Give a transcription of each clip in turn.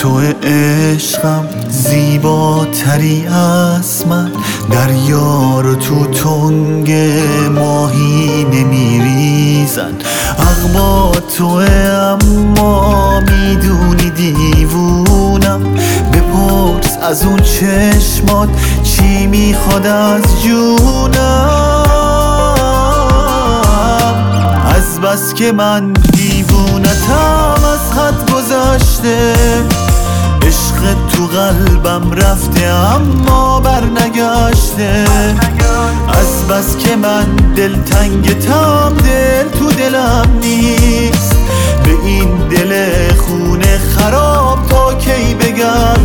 تو عشقم زیباتری از من، دریا رو تو تنگ ماهی نمیریزن. حق با توه اما میدونی دیوونم، بپرس از اون چشمات چی میخواد از جونم. از بس که من دیوونتم از حد گذشته، عشق تو قلبم رفته اما برنگشته. از بس که من دلتنگتم دل تو دلم نیست، به این دل خونه خراب تا کی بگم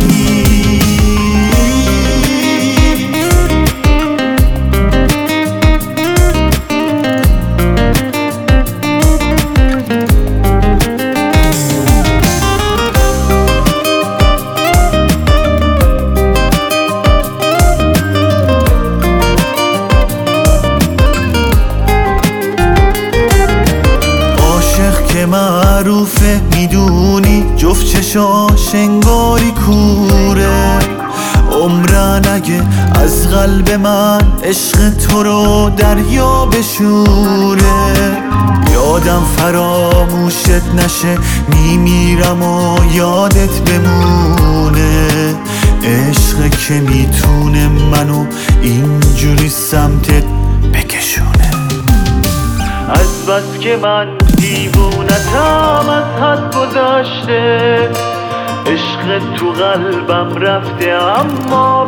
معروفه میدونی، جفت چشاش انگاری کوره. عمرن اگه از قلب من عشق تو رو دریا بشوره. یادم فراموشت نشه، میمیرم و یادت بمونه. عشق که میتونه منو اینجوری سمتت بکشونه. از بس که من دیوونتم از حد گذشته، عشق تو قلبم رفته اما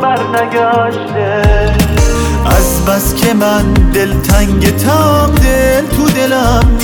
برنگشته. از بس که من دلتنگتم دل تو دلم